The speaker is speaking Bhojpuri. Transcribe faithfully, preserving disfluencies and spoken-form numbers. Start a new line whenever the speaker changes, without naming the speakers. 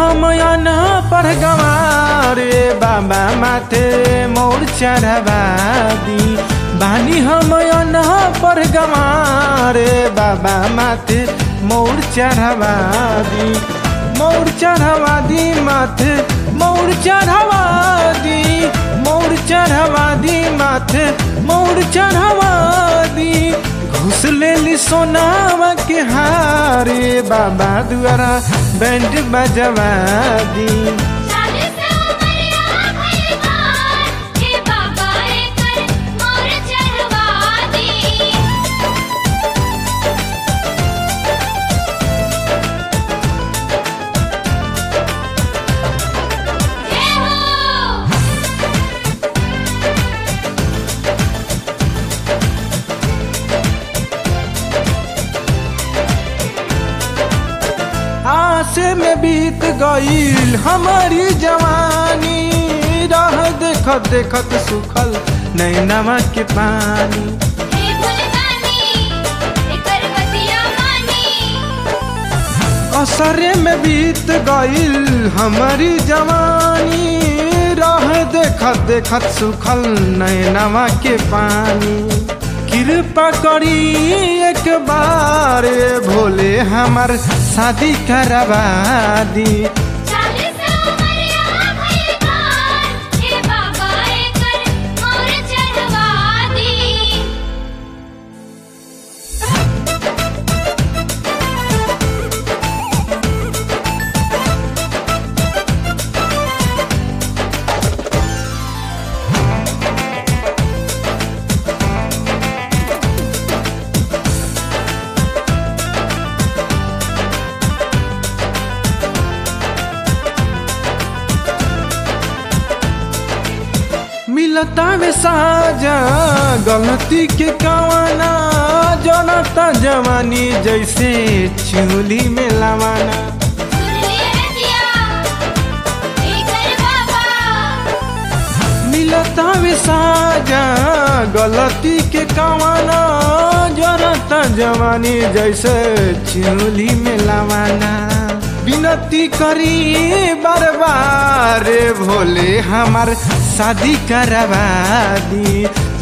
हम अना पर गवारे बाबा माथे मोर चढ़वा दी। बानी हम अना पर गवारे बाबा माथे मोर चढ़वा दी। मोर चढ़वा दी माथे मोर चढ़वा दी। मोर चढ़वा दी माथे मोर चढ़वा दी। घुस लेली सोनावा के हारे बाबा द्वारा बैंड बजवा दी। आसे में बीत गईल हमारी जवानी। राह देखत देखत सुखल नैनवा के पानी। असरे में बीत गईल हमारी जवानी। राह देखत देखत सुखल नैनवा के पानी। कृपा करी एक बार भोले हमार शादी करवा दी। मिलता वे साजा गलती के कवाना। जनता जवानी जैसे चूल्ही में लवाना। मिलता वे साजा गलती के कवाना। जनता जवानी जैसे चूल्ही में लवाना। विनती करी बार बार भोले हमार शादी करवा दी।